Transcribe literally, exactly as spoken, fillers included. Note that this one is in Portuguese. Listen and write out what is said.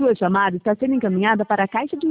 sua chamada está sendo encaminhada para a caixa de